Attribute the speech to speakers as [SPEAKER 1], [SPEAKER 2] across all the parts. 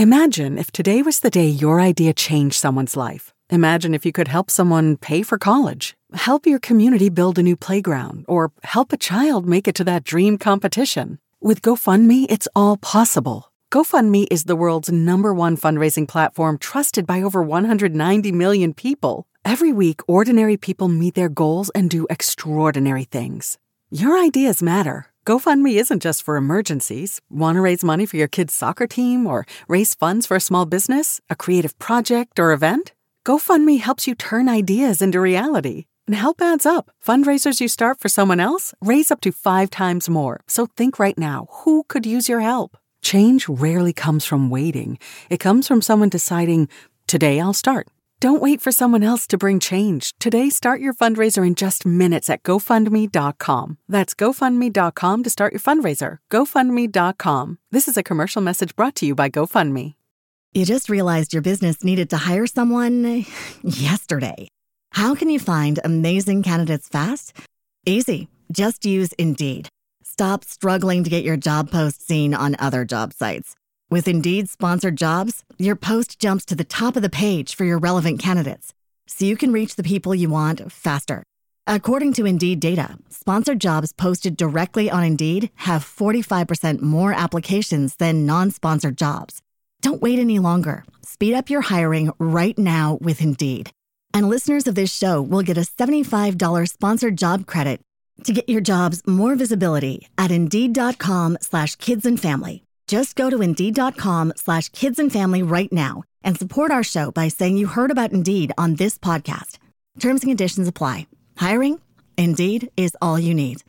[SPEAKER 1] Imagine if today was the day your idea changed someone's life. Imagine if you could help someone pay for college, help your community build a new playground, or help a child make it to that dream competition. With GoFundMe, it's all possible. GoFundMe is the world's #1 fundraising platform trusted by over 190 million people. Every week, ordinary people meet their goals and do extraordinary things. Your ideas matter. GoFundMe isn't just for emergencies. Want to raise money for your kid's soccer team or raise funds for a small business, a creative project, or event? GoFundMe helps you turn ideas into reality. And help adds up. Fundraisers you start for someone else raise up to 5 times more. So think right now, who could use your help? Change rarely comes from waiting. It comes from someone deciding, today I'll start. Don't wait for someone else to bring change. Today, start your fundraiser in just minutes at GoFundMe.com. That's GoFundMe.com to start your fundraiser. GoFundMe.com. This is a commercial message brought to you by GoFundMe.
[SPEAKER 2] You just realized your business needed to hire someone yesterday. How can you find amazing candidates fast? Easy. Just use Indeed. Stop struggling to get your job post seen on other job sites. With Indeed sponsored jobs, your post jumps to the top of the page for your relevant candidates, so you can reach the people you want faster. According to Indeed data, sponsored jobs posted directly on Indeed have 45% more applications than non-sponsored jobs. Don't wait any longer. Speed up your hiring right now with Indeed. And listeners of this show will get a $75 sponsored job credit to get your jobs more visibility at Indeed.com/kidsandfamily. Just go to Indeed.com/kidsandfamily right now and support our show by saying you heard about Indeed on this podcast. Terms and conditions apply. Hiring? Indeed is all you need.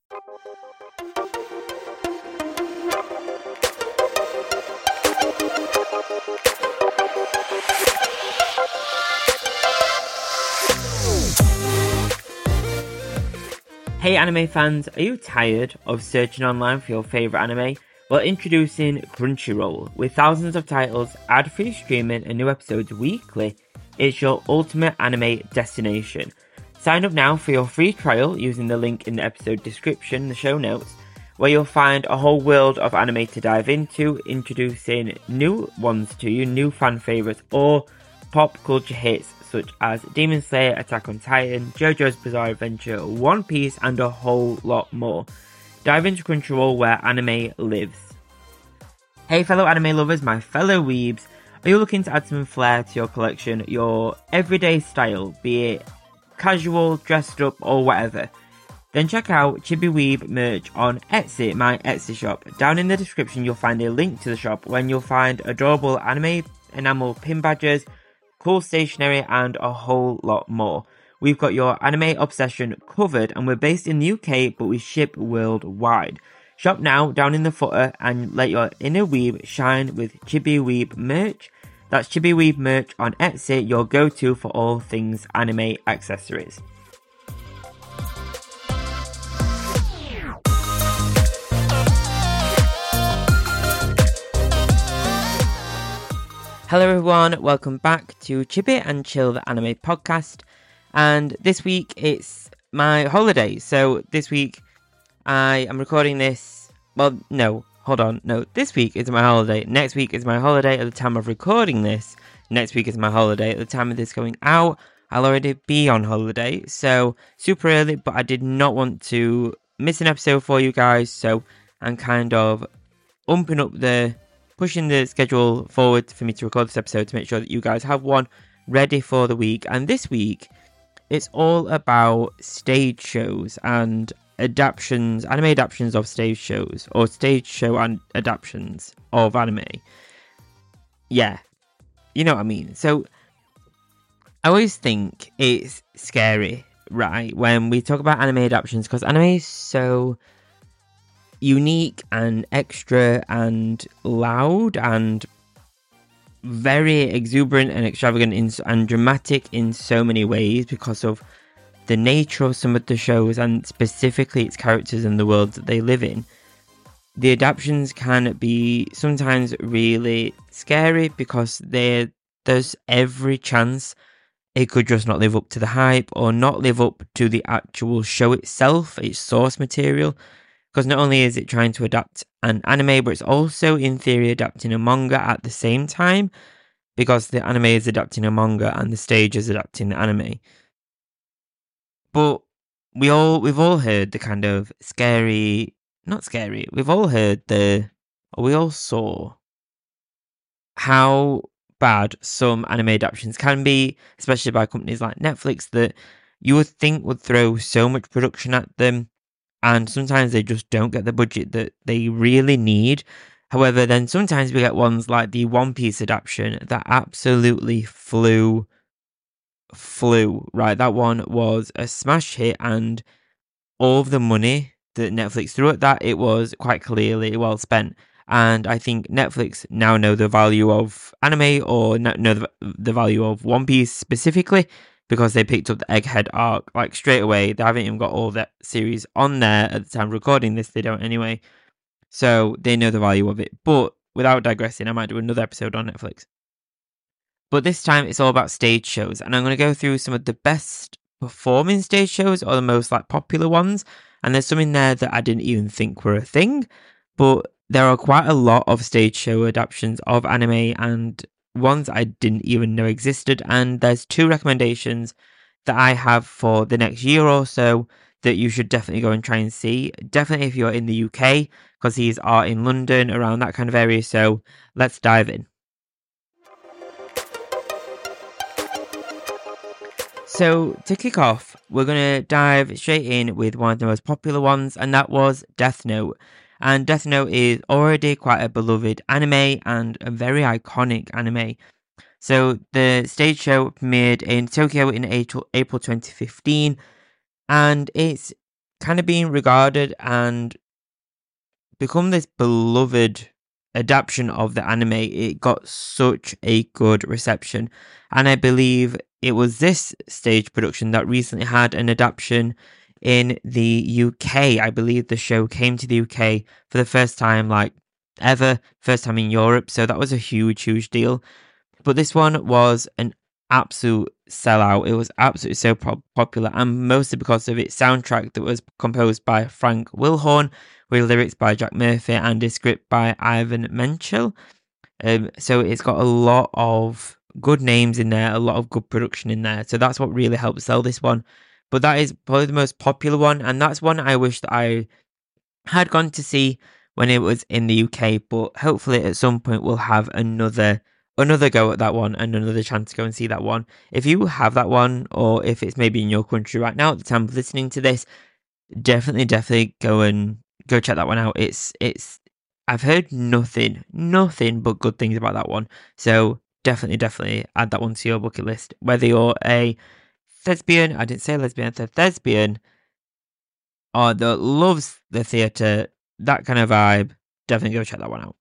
[SPEAKER 3] Hey anime fans, are you tired of searching online for your favourite anime? Well, introducing Crunchyroll. With thousands of titles, ad-free streaming and new episodes weekly, it's your ultimate anime destination. Sign up now for your free trial using the link in the episode description, the show notes, where you'll find a whole world of anime to dive into, introducing new ones to you, new fan favourites, or pop culture hits such as Demon Slayer, Attack on Titan, JoJo's Bizarre Adventure, One Piece, and a whole lot more. Dive into Crunchyroll where anime lives. Hey fellow anime lovers, my fellow weebs, are you looking to add some flair to your collection, your everyday style, be it casual, dressed up, or whatever? Then check out Chibi Weeb merch on Etsy, my Etsy shop. Down in the description you'll find a link to the shop when you'll find adorable anime enamel pin badges, cool stationery, and a whole lot more. We've got your anime obsession covered, and we're based in the UK, but we ship worldwide. Shop now down in the footer and let your inner weeb shine with Chibi Weeb merch. That's Chibi Weeb merch on Etsy, your go-to for all things anime accessories. Hello everyone, welcome back to Chibi and Chill the Anime podcast. And this week it's my holiday. So this week I am recording this. Well, no, hold on. No, this week is my holiday. Next week is my holiday at the time of recording this. Next week is my holiday. At the time of this going out, I'll already be on holiday. So super early, but I did not want to miss an episode for you guys. So I'm kind of pushing the schedule forward for me to record this episode to make sure that you guys have one ready for the week. And this week, it's all about stage shows and adaptations, anime adaptations of stage shows, or stage show and adaptations of anime. Yeah, you know what I mean. So, I always think it's scary, right, when we talk about anime adaptations, because anime is so unique and extra and loud and very exuberant and extravagant and dramatic in so many ways because of the nature of some of the shows and specifically its characters and the world that they live in. The adaptations can be sometimes really scary because there's every chance it could just not live up to the hype or not live up to the actual show itself, its source material, because not only is it trying to adapt an anime, but it's also in theory adapting a manga at the same time, because the anime is adapting a manga and the stage is adapting the anime. But we've all heard the kind of we all saw how bad some anime adaptations can be, especially by companies like Netflix, that you would think would throw so much production at them, and sometimes they just don't get the budget that they really need. However, then sometimes we get ones like the One Piece adaptation that absolutely flew, right? That one was a smash hit, and all of the money that Netflix threw at that, it was quite clearly well spent. And I think Netflix now know the value of anime, or know the value of One Piece specifically, because they picked up the Egghead arc like straight away. They haven't even got all that series on there at the time of recording this. They don't anyway. So they know the value of it. But without digressing, I might do another episode on Netflix. But this time it's all about stage shows, and I'm going to go through some of the best performing stage shows, or the most like popular ones. And there's some in there that I didn't even think were a thing, but there are quite a lot of stage show adaptations of anime, and ones I didn't even know existed. And there's 2 recommendations that I have for the next year or so that you should definitely go and try and see. Definitely if you're in the UK, because these are in London, around that kind of area. So let's dive in. So to kick off, we're going to dive straight in with one of the most popular ones, and that was Death Note. And Death Note is already quite a beloved anime and a very iconic anime. So the stage show premiered in Tokyo in April 2015, and it's kind of being regarded and become this beloved adaptation of the anime. It got such a good reception, and I believe it was this stage production that recently had an adaptation in the UK. I believe the show came to the UK for the first time, like ever, first time in Europe. So that was a huge deal. But this one was an absolute sellout. It was absolutely so popular, and mostly because of its soundtrack that was composed by Frank Wilhorn, with lyrics by Jack Murphy and a script by Ivan Menchel. So it's got a lot of good names in there, a lot of good production in there. So that's what really helped sell this one. But that is probably the most popular one, and that's one I wish that I had gone to see when it was in the UK. But hopefully at some point we'll have another go at that one and another chance to go and see that one. If you have that one, or if it's maybe in your country right now at the time of listening to this, definitely go check that one out. It's I've heard nothing but good things about that one. So definitely add that one to your bucket list. Whether you're a thespian, I didn't say lesbian, I said thespian, or that loves the theatre, that kind of vibe, definitely go check that one out.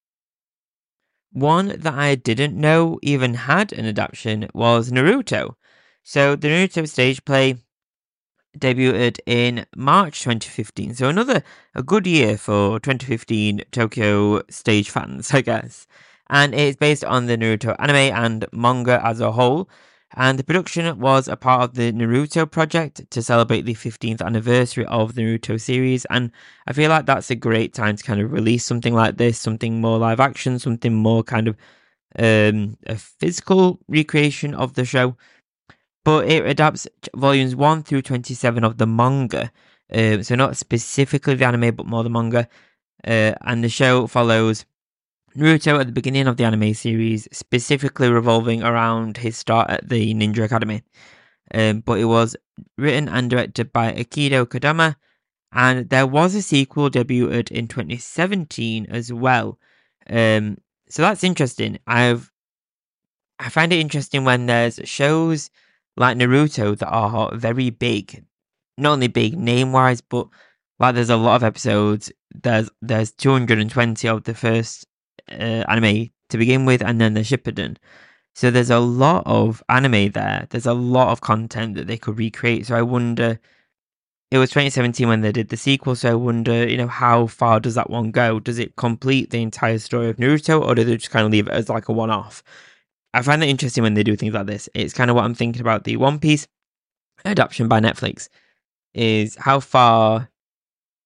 [SPEAKER 3] One that I didn't know even had an adaptation was Naruto. So the Naruto stage play debuted in March 2015. So a good year for 2015 Tokyo stage fans, I guess. And it's based on the Naruto anime and manga as a whole. And the production was a part of the Naruto project to celebrate the 15th anniversary of the Naruto series. And I feel like that's a great time to kind of release something like this, something more live action, something more kind of a physical recreation of the show. But it adapts volumes 1 through 27 of the manga. So not specifically the anime, but more the manga. And the show follows Naruto at the beginning of the anime series, specifically revolving around his start at the Ninja Academy. But it was written and directed by Akito Kodama, and there was a sequel debuted in 2017 as well. So that's interesting. I find it interesting when there's shows like Naruto that are very big, not only big name-wise, but like there's a lot of episodes. There's 220 of the first anime to begin with, and then the Shippuden. So there's a lot of anime there. There's a lot of content that they could recreate. So I wonder, it was 2017 when they did the sequel, so I wonder, how far does that one go? Does it complete the entire story of Naruto, or do they just kind of leave it as like a one-off? I find it interesting when they do things like this. It's kind of what I'm thinking about the One Piece adaptation by Netflix, is how far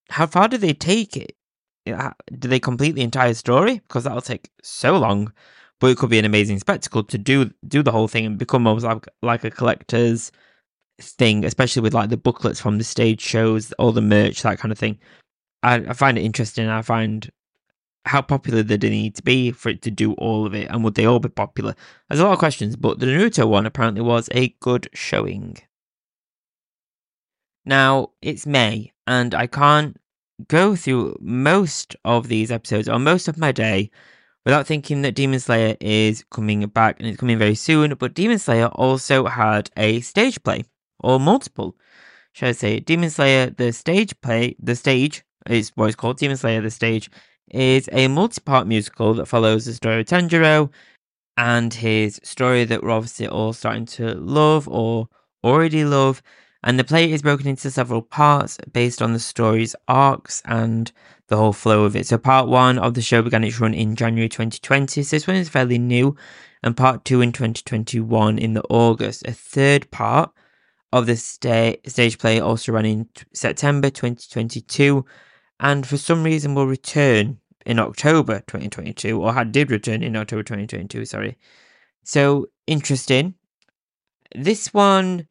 [SPEAKER 3] how far do they take it? Do they complete the entire story? Because that'll take so long. But it could be an amazing spectacle to do the whole thing and become almost like a collector's thing, especially with like the booklets from the stage shows, all the merch, that kind of thing. I find it interesting. I find how popular did they need to be for it to do all of it, and would they all be popular? There's a lot of questions, but the Naruto one apparently was a good showing. Now, it's May, and I can't go through most of these episodes or most of my day without thinking that Demon Slayer is coming back, and it's coming very soon. But Demon Slayer also had a stage play, or multiple, should I say. Demon Slayer, the stage is what it's called. Demon Slayer, the stage, is a multi-part musical that follows the story of Tanjiro and his story that we're obviously all starting to love or already love. And the play is broken into several parts based on the story's arcs and the whole flow of it. So part 1 of the show began its run in January 2020. So this one is fairly new. And part 2 in 2021 in the August. A third part of the stage play also ran in September 2022. And for some reason will return in October 2022. Or did return in October 2022, sorry. So, interesting. This one,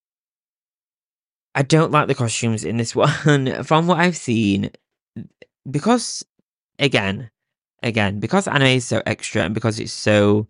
[SPEAKER 3] I don't like the costumes in this one. From what I've seen, because anime is so extra and because it's so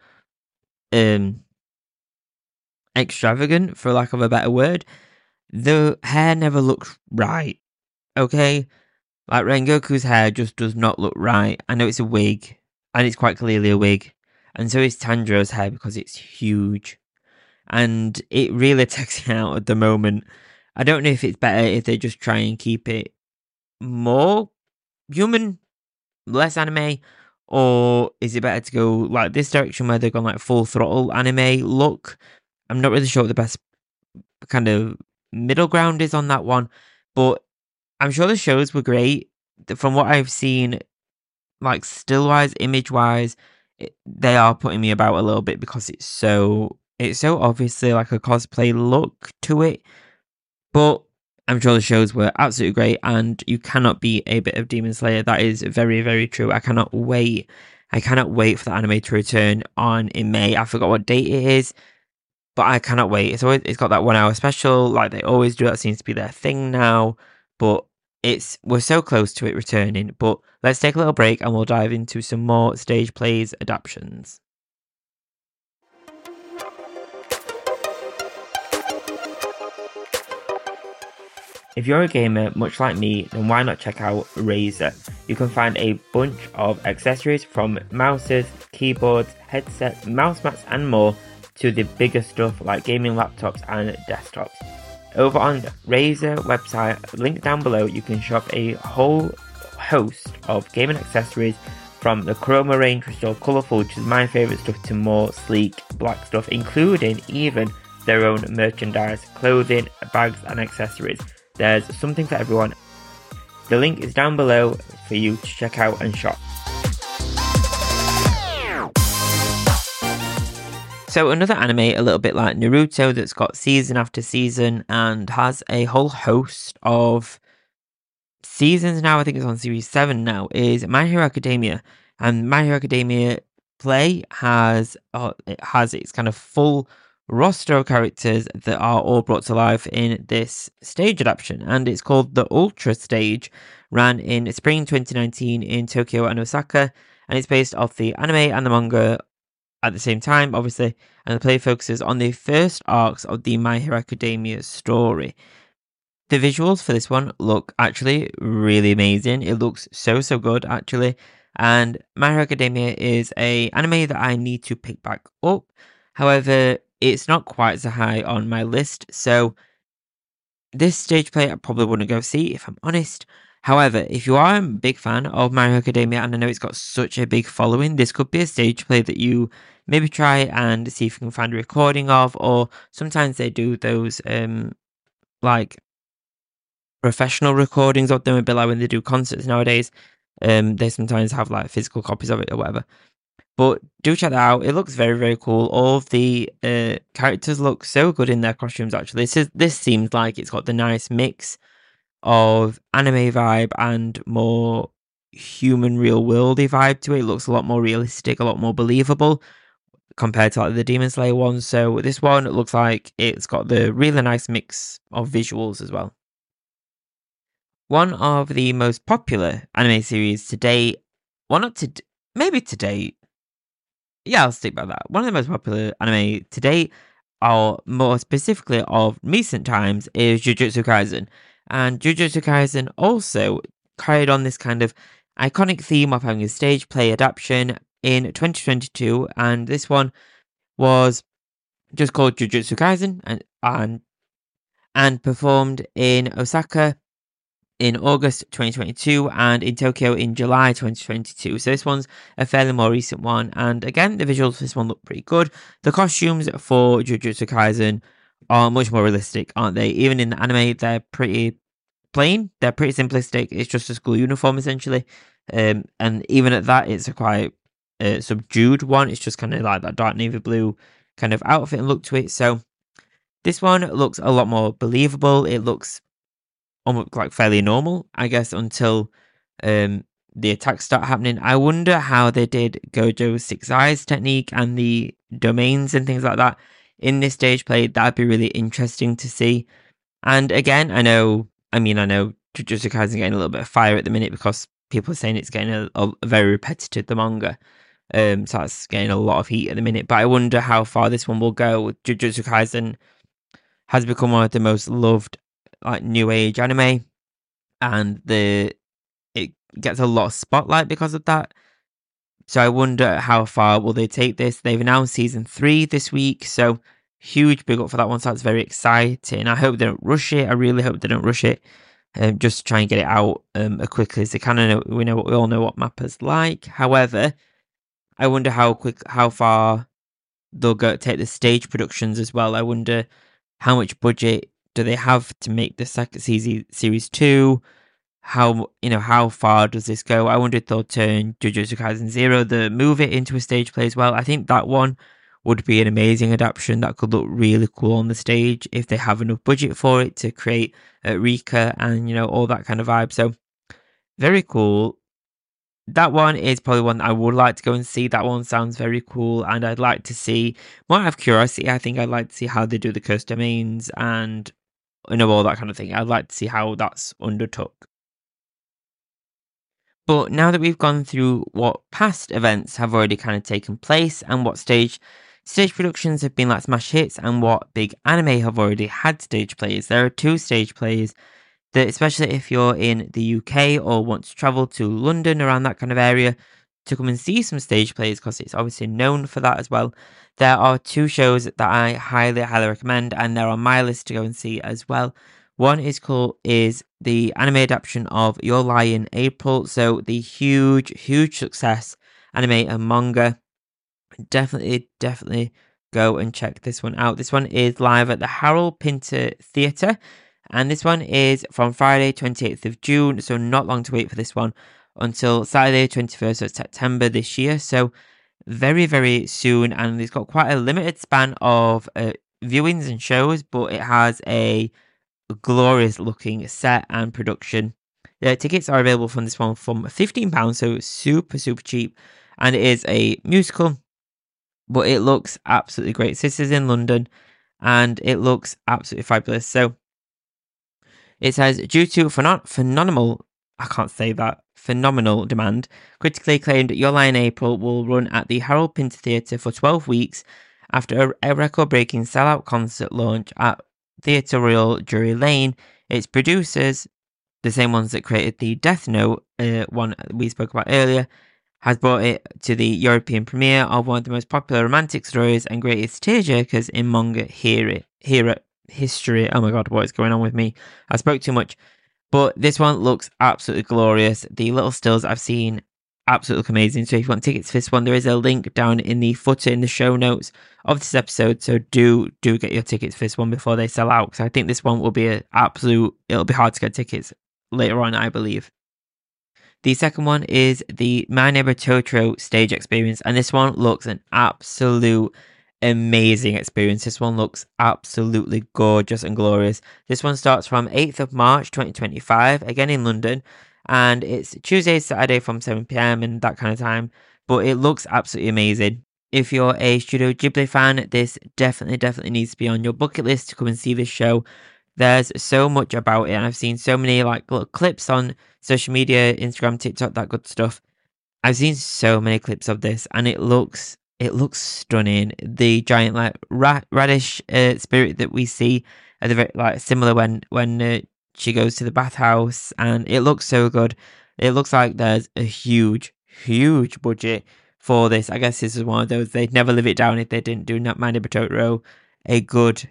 [SPEAKER 3] extravagant, for lack of a better word, the hair never looks right. Okay? Like Rengoku's hair just does not look right. I know it's a wig, and it's quite clearly a wig. And so is Tanjiro's hair because it's huge. And it really takes me out at the moment. I don't know if it's better if they just try and keep it more human, less anime, or is it better to go like this direction where they've gone like full throttle anime look? I'm not really sure what the best kind of middle ground is on that one, but I'm sure the shows were great. From what I've seen, like still-wise, image-wise, they are putting me about a little bit because it's so obviously like a cosplay look to it. But I'm sure the shows were absolutely great, and you cannot beat a bit of Demon Slayer. That is very, very true. I cannot wait. For the anime to return in May. I forgot what date it is, but I cannot wait. It's got that 1 hour special, like they always do. That seems to be their thing now. But we're so close to it returning. But let's take a little break and we'll dive into some more stage plays adaptations. If you're a gamer, much like me, then why not check out Razer? You can find a bunch of accessories from mouses, keyboards, headsets, mouse mats and more to the bigger stuff like gaming laptops and desktops. Over on Razer website, link down below, you can shop a whole host of gaming accessories from the Chroma range, which is all colourful, which is my favourite stuff, to more sleek black stuff, including even their own merchandise, clothing, bags and accessories. There's something for everyone. The link is down below for you to check out and shop. So another anime a little bit like Naruto that's got season after season and has a whole host of seasons now, I think it's on series 7 now, is My Hero Academia. And My Hero Academia play has its kind of full roster of characters that are all brought to life in this stage adaptation, and it's called the Ultra Stage. Ran in spring 2019 in Tokyo and Osaka, and it's based off the anime and the manga at the same time, obviously, and the play focuses on the first arcs of the My Hero Academia story. The visuals for this one look actually really amazing. It looks so good actually, and My Hero Academia is a anime that I need to pick back up. However, it's not quite so high on my list, so this stage play I probably wouldn't go see, if I'm honest. However, if you are a big fan of My Hero Academia, and I know it's got such a big following, this could be a stage play that you maybe try and see if you can find a recording of, or sometimes they do those like professional recordings of them, a bit like when they do concerts nowadays. They sometimes have like physical copies of it or whatever. But do check that out. It looks very, very cool. All of the characters look so good in their costumes, actually. This seems like it's got the nice mix of anime vibe and more human real worldy vibe to it. It looks a lot more realistic, a lot more believable compared to like the Demon Slayer one. So this one looks like it's got the really nice mix of visuals as well. One of the most popular anime series to date, maybe to date. Yeah, I'll stick by that. One of the most popular anime to date, or more specifically of recent times, is Jujutsu Kaisen. And Jujutsu Kaisen also carried on this kind of iconic theme of having a stage play adaptation in 2022, and this one was just called Jujutsu Kaisen and performed in Osaka in August 2022 and in Tokyo in July 2022. So this one's a fairly more recent one, and again, the visuals for this one look pretty good. The costumes for Jujutsu Kaisen are much more realistic, aren't they? Even in the anime, they're pretty plain, they're pretty simplistic. It's just a school uniform essentially, and even at that, it's a quite subdued one. It's just kind of like that dark navy blue kind of outfit and look to it. So this one looks a lot more believable. It looks almost like fairly normal, I guess, until the attacks start happening. I wonder how they did Gojo's 6 Eyes technique and the domains and things like that in this stage play. That'd be really interesting to see. And again, I know Jujutsu Kaisen getting a little bit of fire at the minute because people are saying it's getting a very repetitive, the manga. So that's getting a lot of heat at the minute. But I wonder how far this one will go. Jujutsu Kaisen has become one of the most loved like new age anime, and it gets a lot of spotlight because of that. So I wonder how far will they take this. They've announced season 3 this week, so huge big up for that one. So that's very exciting. I hope they don't rush it. I really hope they don't rush it. Just to try and get it out as quickly as they can. We all know what Mappa's like. However, I wonder how far they'll take the stage productions as well. I wonder how much budget do they have to make the second series 2? How far does this go? I wonder if they'll turn Jujutsu Kaisen 0, the movie, into a stage play as well. I think that one would be an amazing adaptation that could look really cool on the stage if they have enough budget for it to create Rika and, all that kind of vibe. So, very cool. That one is probably one I would like to go and see. That one sounds very cool, and I'd like to see, more out of curiosity, I think I'd like to see how they do the cursed domains and all that kind of thing. I'd like to see how that's undertook. But now that we've gone through what past events have already kind of taken place and what stage productions have been like smash hits and what big anime have already had stage plays, there are 2 stage plays that, especially if you're in the UK or want to travel to London, around that kind of area, to come and see some stage plays, because it's obviously known for that as well. There are 2 shows that I highly, highly recommend, and they're on my list to go and see as well. One is the anime adaptation of Your Lie in April, so the huge success anime and manga. Definitely go and check this one out. This one is live at the Harold Pinter Theatre, and this one is from Friday 28th of June, so not long to wait for this one, until Saturday 21st of September this year, so very, very soon, and it's got quite a limited span of viewings and shows, but it has a glorious looking set and production. The tickets are available from this one from £15, so super cheap, and it is a musical, but it looks absolutely great. So this is in London, and it looks absolutely fabulous. So it says, due to phenomenal demand, critically acclaimed Your Lie in April will run at the Harold Pinter Theatre for 12 weeks after a record-breaking sellout concert launch at Theatre Royal Drury Lane. Its producers, the same ones that created the Death Note one we spoke about earlier, has brought it to the European premiere of one of the most popular romantic stories and greatest tearjerkers in manga history. Oh my god, what is going on with me? I spoke too much. But this one looks absolutely glorious. The little stills I've seen, absolutely amazing. So if you want tickets for this one, there is a link down in the footer in the show notes of this episode. So do get your tickets for this one before they sell out, because I think this one will be it'll be hard to get tickets later on, I believe. The second one is the My Neighbor Totoro stage experience, and this one looks an absolute amazing experience. This one looks absolutely gorgeous and glorious. This one starts from 8th of March 2025, again in London, and it's Tuesday, Saturday from 7 p.m. and that kind of time, but it looks absolutely amazing. If you're a Studio Ghibli fan, this definitely needs to be on your bucket list to come and see this show. There's so much about it, and I've seen so many like little clips on social media, Instagram, TikTok, that good stuff. I've seen so many clips of this, and it looks stunning. The giant like radish spirit that we see at the very, like similar when she goes to the bathhouse, and it looks so good. It looks like there's a huge budget for this. I guess this is one of those, they'd never live it down if they didn't do My Neighbor Totoro a good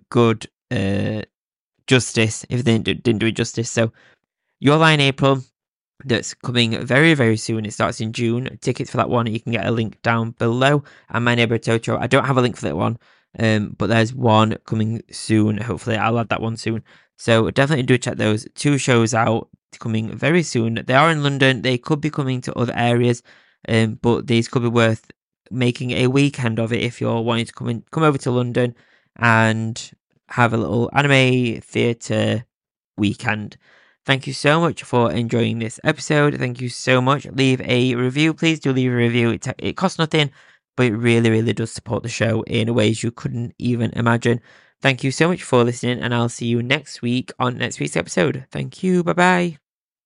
[SPEAKER 3] justice, if they didn't do it justice. So Your Lie in April, that's coming very, very soon. It starts in June. Tickets for that one, you can get a link down below. And My Neighbor Totoro, I don't have a link for that one, but there's one coming soon. Hopefully I'll add that one soon. So definitely do check those 2 shows out, coming very soon. They are in London. They could be coming to other areas, but these could be worth making a weekend of it if you're wanting to come over to London and have a little anime theatre weekend. Thank you so much for enjoying this episode. Thank you so much. Leave a review. Please do leave a review. It costs nothing, but it really does support the show in ways you couldn't even imagine. Thank you so much for listening, and I'll see you next week on next week's episode. Thank you. Bye-bye.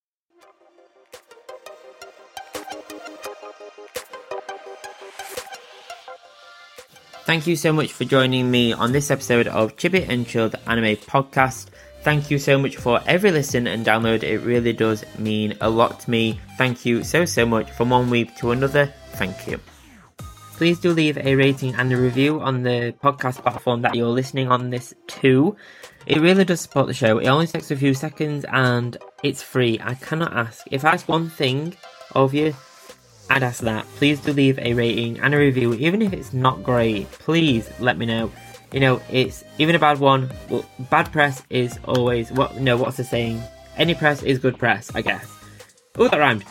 [SPEAKER 3] Thank you so much for joining me on this episode of Chibi and Chill, the anime podcast. Thank you so much for every listen and download. It really does mean a lot to me. Thank you so much. From one week to another, thank you. Please do leave a rating and a review on the podcast platform that you're listening on this to. It really does support the show. It only takes a few seconds and it's free. I cannot ask. If I ask one thing of you, I'd ask that. Please do leave a rating and a review. Even if it's not great, please let me know. You know, it's even a bad one. Well, bad press is always what's the saying? Any press is good press, I guess. Oh, that rhymed.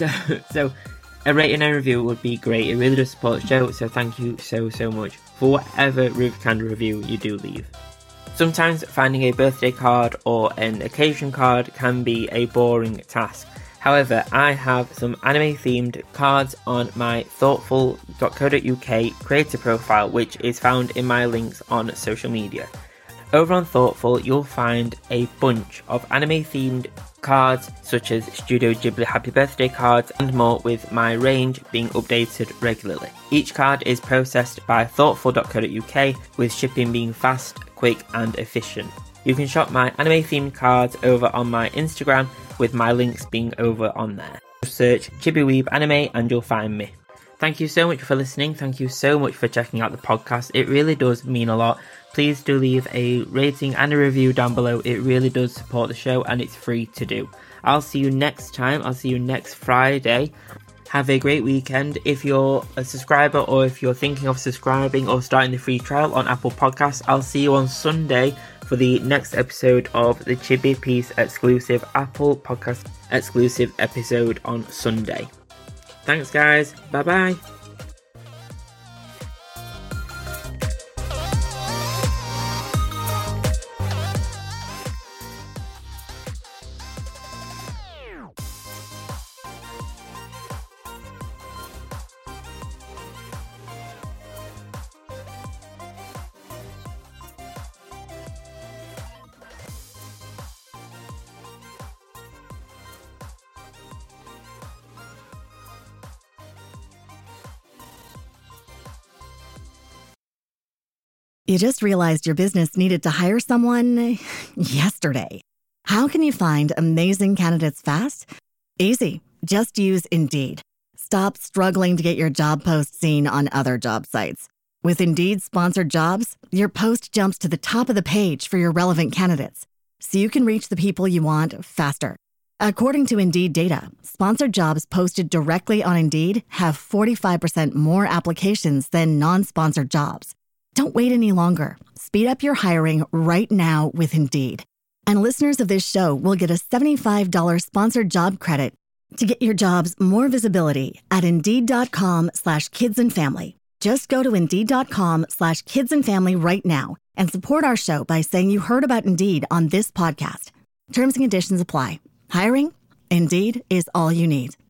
[SPEAKER 3] So a rating and a review would be great. It really does support the show. So thank you so much for whatever kind of review you do leave. Sometimes finding a birthday card or an occasion card can be a boring task. However, I have some anime-themed cards on my thoughtful.co.uk creator profile, which is found in my links on social media. Over on Thoughtful, you'll find a bunch of anime-themed cards, such as Studio Ghibli Happy Birthday cards and more, with my range being updated regularly. Each card is processed by thoughtful.co.uk, with shipping being fast, quick and efficient. You can shop my anime-themed cards over on my Instagram, with my links being over on there. Just search Chibiweeb Anime and you'll find me. Thank you so much for listening. Thank you so much for checking out the podcast. It really does mean a lot. Please do leave a rating and a review down below. It really does support the show and it's free to do. I'll see you next time. I'll see you next Friday. Have a great weekend. If you're a subscriber or if you're thinking of subscribing or starting the free trial on Apple Podcasts, I'll see you on Sunday for the next episode of the Chibi Piece exclusive Apple Podcast exclusive episode on Sunday. Thanks guys. Bye bye.
[SPEAKER 2] You just realized your business needed to hire someone yesterday. How can you find amazing candidates fast? Easy. Just use Indeed. Stop struggling to get your job post seen on other job sites. With Indeed sponsored jobs, your post jumps to the top of the page for your relevant candidates, so you can reach the people you want faster. According to Indeed data, sponsored jobs posted directly on Indeed have 45% more applications than non-sponsored jobs. Don't wait any longer. Speed up your hiring right now with Indeed. And listeners of this show will get a $75 sponsored job credit to get your jobs more visibility at Indeed.com/kidsandfamily. Just go to Indeed.com/kidsandfamily right now and support our show by saying you heard about Indeed on this podcast. Terms and conditions apply. Hiring? Indeed is all you need.